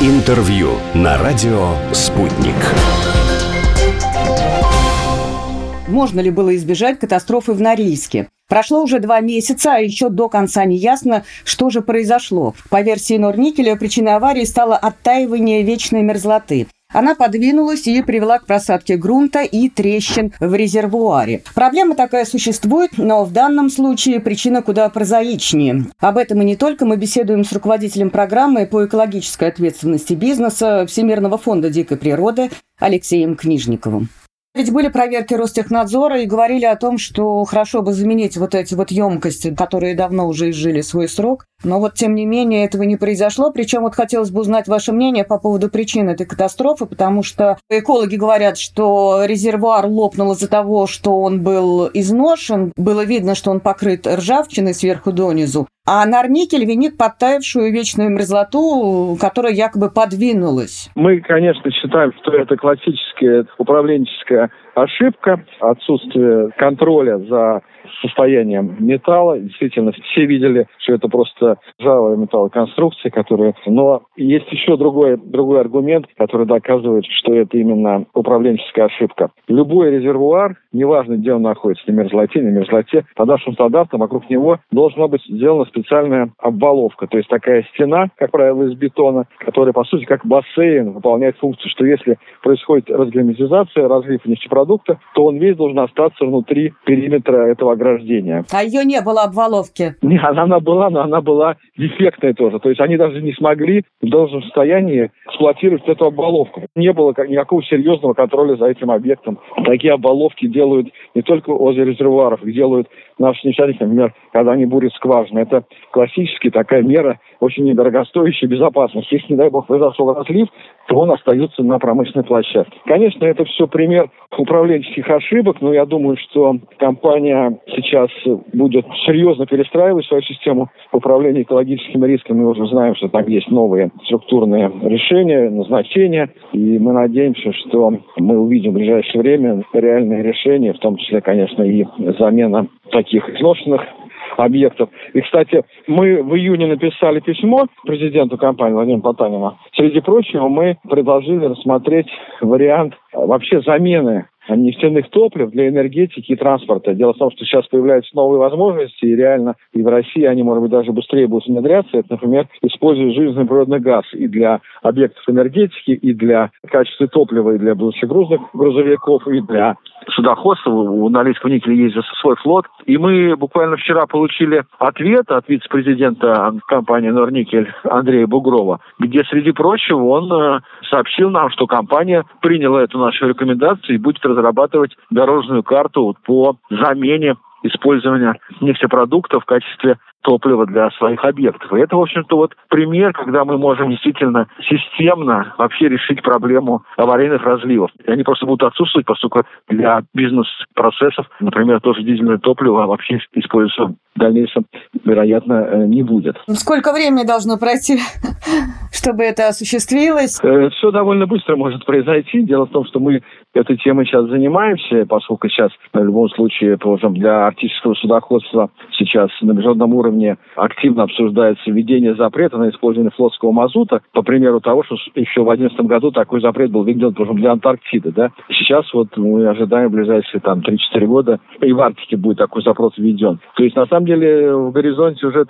Интервью на радио «Спутник». Можно ли было избежать катастрофы в Норильске? Прошло уже 2 месяца, а еще до конца не ясно, что же произошло. По версии Норникеля, причиной аварии стало оттаивание вечной мерзлоты. Она подвинулась и привела к просадке грунта и трещин в резервуаре. Проблема такая существует, но в данном случае причина куда прозаичнее. Об этом и не только мы беседуем с руководителем программы по экологической ответственности бизнеса Всемирного фонда дикой природы Алексеем Книжниковым. Ведь были проверки Ростехнадзора и говорили о том, что хорошо бы заменить вот эти вот емкости, которые давно уже изжили свой срок. Но вот, тем не менее, этого не произошло. Причем вот хотелось бы узнать ваше мнение по поводу причин этой катастрофы, потому что экологи говорят, что резервуар лопнул из-за того, что он был изношен. Было видно, что он покрыт ржавчиной сверху донизу. А Норникель винит подтаявшую вечную мерзлоту, которая якобы подвинулась. Мы, конечно, считаем, что это классическая управленческая ошибка, отсутствие контроля за состоянием металла. Действительно, все видели, что это просто ржавая металлоконструкция, Но есть еще другой аргумент, который доказывает, что это именно управленческая ошибка. Любой резервуар, неважно, где он находится, на мерзлоте, по нашим стандартам вокруг него должна быть сделана специальная обваловка. То есть такая стена, как правило, из бетона, которая, по сути, как бассейн выполняет функцию, что если происходит разгерметизация, разлив нефтепродукта, то он весь должен остаться внутри периметра этого ограждения. А ее не было обваловки? Нет, она была, но она была дефектная тоже. То есть они даже не смогли в должном состоянии эксплуатировать эту обваловку. Не было никакого серьезного контроля за этим объектом. Такие обваловки делают не только возле резервуаров, их делают наши нефтяники, например, когда они бурят скважины. Это классически такая мера, очень недорогостоящая безопасность. Если, не дай бог, произошел разлив, то он остается на промышленной площадке. Конечно, это все пример управленческих ошибок, но я думаю, что компания сейчас будет серьезно перестраивать свою систему управления экологическими рисками. Мы уже знаем, что там есть новые структурные решения, назначения, и мы надеемся, что мы увидим в ближайшее время реальные решения, в том числе, конечно, и замена таких изношенных объектов. И, кстати, мы в июне написали письмо президенту компании Владимиру Потанину. Среди прочего, мы предложили рассмотреть вариант вообще замены нефтяных топлив для энергетики и транспорта. Дело в том, что сейчас появляются новые возможности, и реально и в России они, может быть, даже быстрее будут внедряться. Это, например, используют жиженный природный газ и для объектов энергетики, и для качества топлива, и для большегрузных грузовиков, и для судоходства. У Норильского никеля есть свой флот. И мы буквально вчера получили ответ от вице-президента компании «Норникель» Андрея Бугрова, где, среди прочего, он сообщил нам, что компания приняла эту нашу рекомендацию и будет разрабатывать дорожную карту по замене использования нефтепродуктов в качестве топлива для своих объектов. И это, в общем-то, вот пример, когда мы можем действительно системно вообще решить проблему аварийных разливов. И они просто будут отсутствовать, поскольку для бизнес-процессов, например, тоже дизельное топливо вообще используется в дальнейшем, вероятно, не будет. Сколько времени должно пройти, чтобы это осуществилось? Все довольно быстро может произойти. Дело в том, что мы этой темой сейчас занимаемся, поскольку сейчас, в любом случае, для арктического судоходства сейчас на международном уровне активно обсуждается введение запрета на использование флотского мазута, по примеру того, что еще в 2011 году такой запрет был введен для Антарктиды. Да? Сейчас вот мы ожидаем в ближайшие 3-4 года, и в Арктике будет такой запрос введен. То есть, на самом деле, в горизонте уже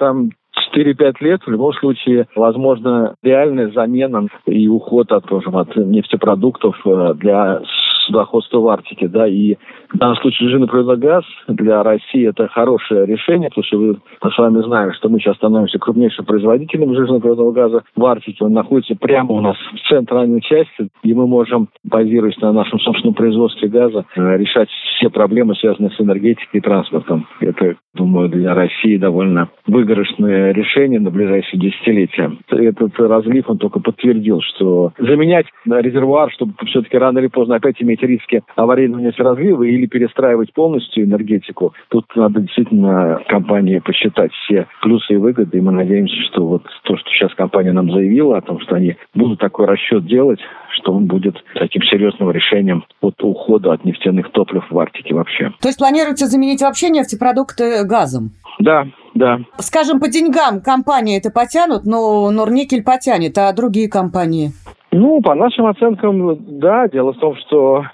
4-5 лет, в любом случае, возможно, реальная замена и уход от нефтепродуктов для судоходства в Арктике, да, и в данном случае жиженный природный газ для России это хорошее решение, потому что мы с вами знаем, что мы сейчас становимся крупнейшим производителем жиженного природного газа в Арктике. Он находится прямо у нас в центральной части, и мы можем, базируясь на нашем собственном производстве газа, решать все проблемы, связанные с энергетикой и транспортом. Это, думаю, для России довольно выигрышное решение на ближайшие десятилетия. Этот разлив, он только подтвердил, что заменять резервуар, чтобы все-таки рано или поздно опять иметь риски аварийного нефтеразлива или перестраивать полностью энергетику, тут надо действительно компании посчитать все плюсы и выгоды, и мы надеемся, что вот то, что сейчас компания нам заявила о том, что они будут такой расчет делать, что он будет таким серьезным решением от ухода от нефтяных топлив в Арктике вообще. То есть планируется заменить вообще нефтепродукты газом? Да, Да. Скажем, по деньгам компании это потянут, но Норникель потянет, а другие компании? Ну, по нашим оценкам, да. Дело в том, что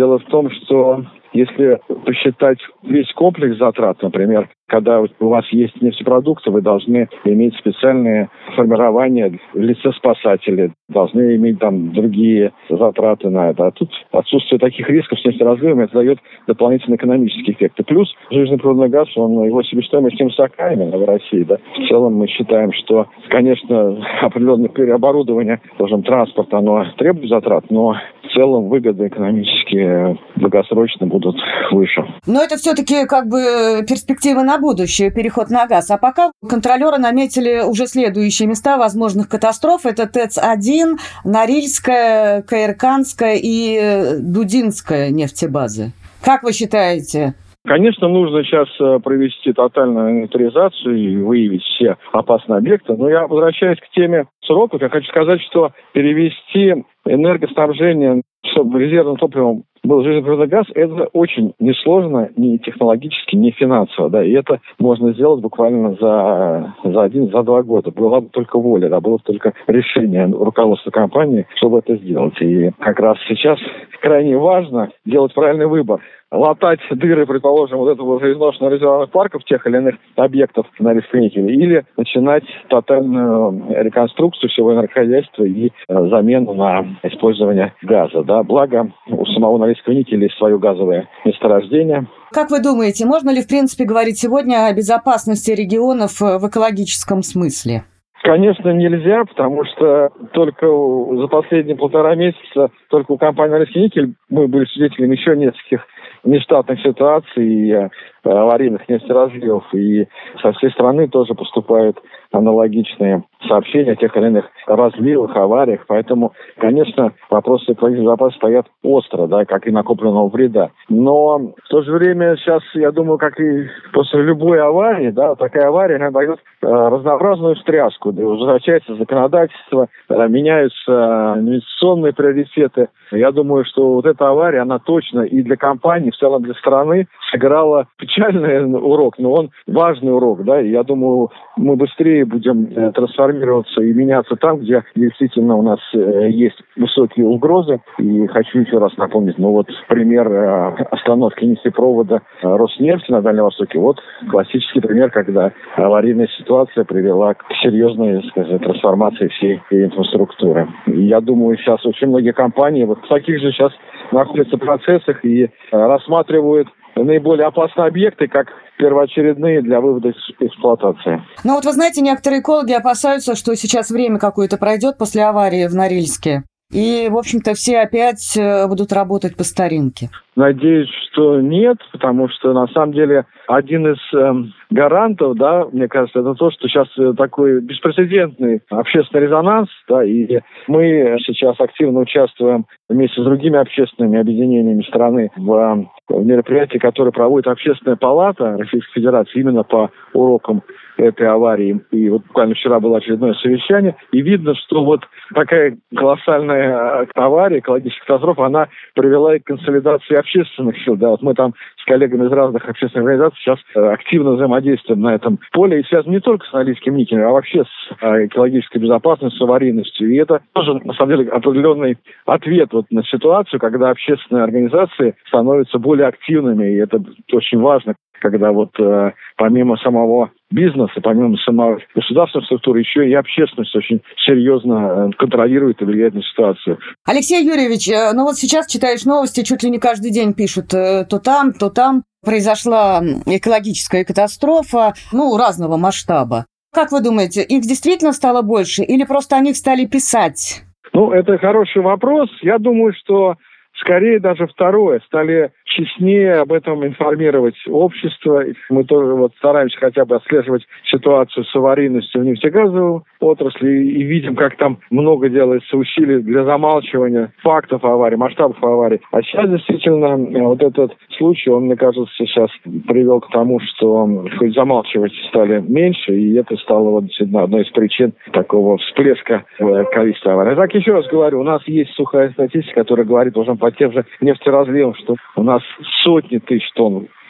если посчитать весь комплекс затрат, например, когда у вас есть нефтепродукты, вы должны иметь специальные формирования в лице спасателей, должны иметь там другие затраты на это. А тут отсутствие таких рисков с нефтеразрывом, это дает дополнительный экономический эффект. И плюс жиженный природный газ, его себестоимость невысока именно в России. Да. В целом мы считаем, что, конечно, определенное переоборудование, скажем, транспорт, оно требует затрат, но в целом выгоды экономические долгосрочно будут выше. Но это все-таки как бы перспективы на будущее, переход на газ. А пока контролеры наметили уже следующие места возможных катастроф. Это ТЭЦ-1, Норильская, Каирканская и Дудинская нефтебазы. Как вы считаете? Конечно, нужно сейчас провести тотальную инвентаризацию и выявить все опасные объекты. Но я возвращаюсь к теме сроков. Я хочу сказать, что перевести энергоснабжение, чтобы резервным топливом был жиженный природный газ, это очень несложно ни технологически, ни финансово. Да, и это можно сделать буквально за 1-2 года. Была бы только воля, да, было бы только решение руководства компании, чтобы это сделать. И как раз сейчас крайне важно делать правильный выбор. Латать дыры, предположим, вот этого уже изношенного резервных парков тех или иных объектов на Норильском-Никеле, или начинать тотальную реконструкцию всего энергохозяйства и замену на использование газа. Да. Благо, у самого Норильского-Никеля есть свое газовое месторождение. Как вы думаете, можно ли, в принципе, говорить сегодня о безопасности регионов в экологическом смысле? Конечно, нельзя, потому что только за последние 1,5 месяца только у компании «Норильский-Никель» мы были свидетелями еще нескольких нештатных ситуаций, аварийных нефтеразливов, и со всей страны тоже поступают аналогичные сообщения о тех или иных разливах, авариях. Поэтому, конечно, вопросы экологической безопасности стоят остро, да, как и накопленного вреда. Но в то же время сейчас, я думаю, как и после любой аварии, да, такая авария она дает разнообразную встряску. Да, возвращается законодательство, меняются инвестиционные приоритеты. Я думаю, что вот эта авария, она точно и для компании, в целом для страны сыграла печальный урок, но он важный урок, да, и я думаю, мы быстрее будем трансформироваться и меняться там, где действительно у нас есть высокие угрозы. И хочу еще раз напомнить, пример остановки нефтепровода Роснефти на Дальнем Востоке, вот классический пример, когда аварийная ситуация привела к серьезной, трансформации всей инфраструктуры. И я думаю, сейчас очень многие компании вот в таких же сейчас находятся в процессах и рассматривают наиболее опасные объекты как первоочередные для вывода из эксплуатации. Ну вот вы знаете, некоторые экологи опасаются, что сейчас время какое-то пройдет после аварии в Норильске, и, в общем-то, все опять будут работать по старинке. Надеюсь, что нет, потому что, на самом деле, один из гарантов, да, мне кажется, это то, что сейчас такой беспрецедентный общественный резонанс, да, и мы сейчас активно участвуем вместе с другими общественными объединениями страны в мероприятии, которое проводит Общественная палата Российской Федерации именно по урокам этой аварии. И вот буквально вчера было очередное совещание, и видно, что вот такая колоссальная авария, экологическая катастрофа, она привела и к консолидации общественных сил. Да, вот мы там с коллегами из разных общественных организаций сейчас активно взаимодействуем на этом поле, и связано не только с Норильским никелем, а вообще с экологической безопасностью, с аварийностью. И это тоже, на самом деле, определенный ответ вот на ситуацию, когда общественные организации становятся более активными, и это очень важно, когда вот помимо самого бизнеса, помимо самой государственной структуры, еще и общественность очень серьезно контролирует и влияет на ситуацию. Алексей Юрьевич, вот сейчас читаешь новости, чуть ли не каждый день пишут то там произошла экологическая катастрофа, разного масштаба. Как вы думаете, их действительно стало больше или просто о них стали писать? Это хороший вопрос. Я думаю, что скорее даже второе. Стали честнее об этом информировать общество. Мы тоже стараемся хотя бы отслеживать ситуацию с аварийностью в нефтегазовой отрасли и видим, как там много делается усилий для замалчивания фактов аварий, масштабов аварий. А сейчас действительно вот этот случай, он, мне кажется, сейчас привел к тому, что хоть замалчивать стали меньше, и это стало действительно одной из причин такого всплеска количества аварий. А так, еще раз говорю, у нас есть сухая статистика, которая говорит уже по тем же нефтеразливам, что у нас сотни тысяч тонн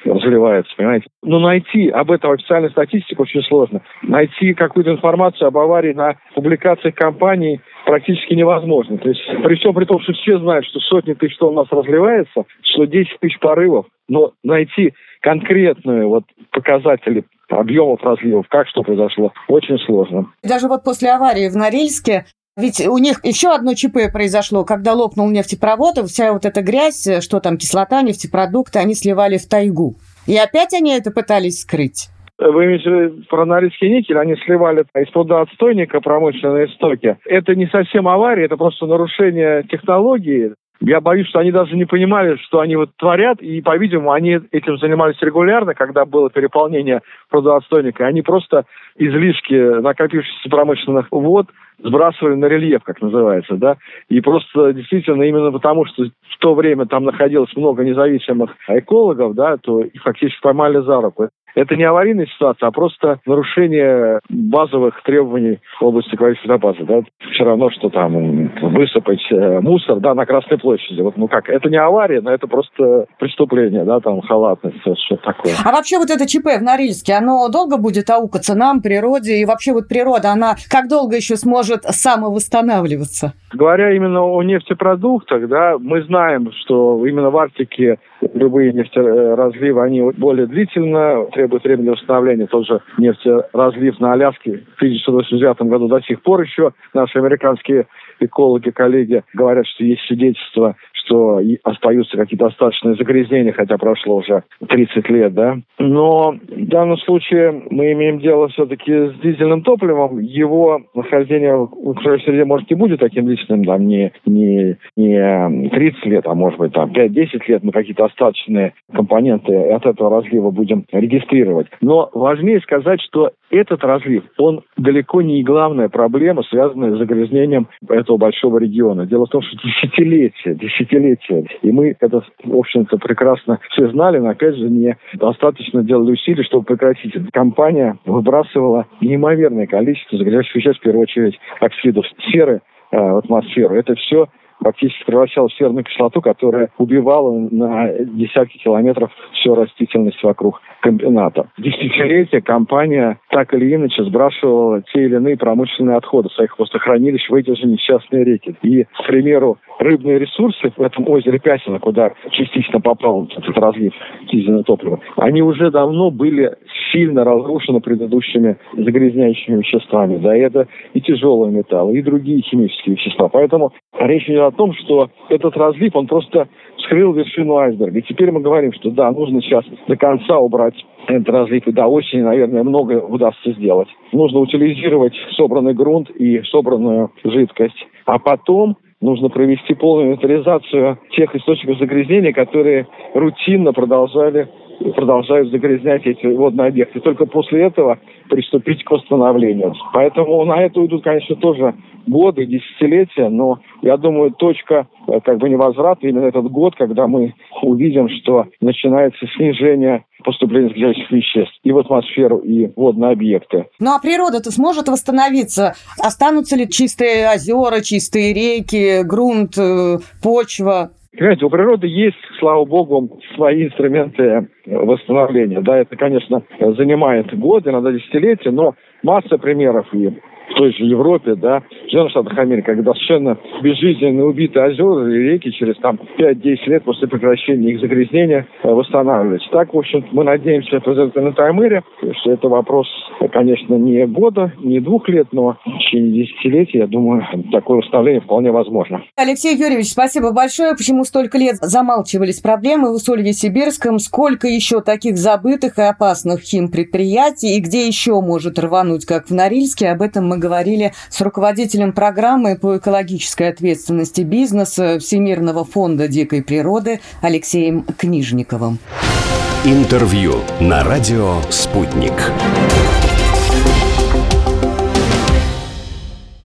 разливается, понимаете. Но найти об этом официальную статистику очень сложно. Найти какую-то информацию об аварии на публикациях компаний практически невозможно. То есть при всем при том, что все знают, что сотни тысяч тонн у нас разливается, что 10 тысяч порывов, но найти конкретные показатели объемов разливов, как что произошло, очень сложно. Даже после аварии в Норильске, ведь у них еще одно ЧП произошло, когда лопнул нефтепровод, и вся эта грязь, что там, кислота, нефтепродукты, они сливали в тайгу. И опять они это пытались скрыть. Вы имеете про Норильский никель, они сливали из пруда отстойника промышленные стоки. Это не совсем авария, это просто нарушение технологии. Я боюсь, что они даже не понимали, что они творят, и, по-видимому, они этим занимались регулярно, когда было переполнение пруда отстойника. Они просто излишки накопившихся промышленных вод сбрасывали на рельеф, как называется, да, и просто действительно именно потому, что в то время там находилось много независимых экологов, да, то их фактически поймали за руку. Это не аварийная ситуация, а просто нарушение базовых требований в области экологической безопасности. Да? Все равно, что там высыпать мусор, да, на Красной площади. Это не авария, но это просто преступление, да, там халатность, что такое. А вообще это ЧП в Норильске, оно долго будет аукаться нам, природе, и вообще природа, она как долго еще сможет самовосстанавливаться? Говоря именно о нефтепродуктах, да, мы знаем, что именно в Арктике любые нефтеразливы, они более длительно требуют времени восстановления. Тот же нефтеразлив на Аляске в 1989 году до сих пор еще наши американские экологи, коллеги говорят, что есть свидетельства, что остаются какие-то остаточные загрязнения, хотя прошло уже 30 лет, да. Но в данном случае мы имеем дело все-таки с дизельным топливом. Его нахождение в окружающей среде, может, не будет таким длительным, там, не 30 лет, а может быть, там, 5-10 лет мы какие-то остаточные компоненты от этого разлива будем регистрировать. Но важнее сказать, что этот разлив, он далеко не главная проблема, связанная с загрязнением этого большого региона. Дело в том, что десятилетия, и мы это, в общем-то, прекрасно все знали, но, опять же, не достаточно делали усилий, чтобы прекратить это. Компания выбрасывала неимоверное количество загрязняющих веществ, в первую очередь, оксидов серы в атмосферу. Это все фактически превращалось в серную кислоту, которая убивала на десятки километров всю растительность вокруг комбината. Десятилетия компания так или иначе сбрасывала те или иные промышленные отходы своих хвостохранилищ в эти же несчастные реки. И, к примеру, рыбные ресурсы в этом озере Пясино, куда частично попал этот разлив дизельного топлива, они уже давно были сильно разрушены предыдущими загрязняющими веществами. Да, это и тяжелые металлы, и другие химические вещества. Поэтому речь идет о том, что этот разлив, он просто вскрыл вершину айсберга. И теперь мы говорим, что да, нужно сейчас до конца убрать этот разлив. И до осени, наверное, многое удастся сделать. Нужно утилизировать собранный грунт и собранную жидкость. А потом нужно провести полную инвентаризацию тех источников загрязнения, которые рутинно продолжают загрязнять эти водные объекты. Только после этого приступить к восстановлению. Поэтому на это уйдут, конечно, тоже годы, десятилетия, но я думаю, точка невозврата именно этот год, когда мы увидим, что начинается снижение поступления загрязняющих веществ и в атмосферу, и в водные объекты. Ну а природа-то сможет восстановиться? Останутся ли чистые озера, чистые реки, грунт, почва? Понимаете, у природы есть, слава богу, свои инструменты восстановления. Да, это, конечно, занимает годы, иногда десятилетия, но масса примеров и в той же Европе, да, в Соединенных Штатах Америки, когда совершенно безжизненно убитые озера и реки через 5-10 лет после прекращения их загрязнения восстанавливаются. Так, в общем, мы надеемся, на Таймыре, что это вопрос, конечно, не года, не 2 лет, но в течение десятилетий, я думаю, такое восстановление вполне возможно. Алексей Юрьевич, спасибо большое. Почему столько лет замалчивались проблемы в Усолье-Сибирском? Сколько еще таких забытых и опасных химпредприятий? И где еще может рвануть, как в Норильске? Об этом мы говорили с руководителем программы по экологической ответственности бизнеса Всемирного фонда дикой природы Алексеем Книжниковым. Интервью на радио «Спутник».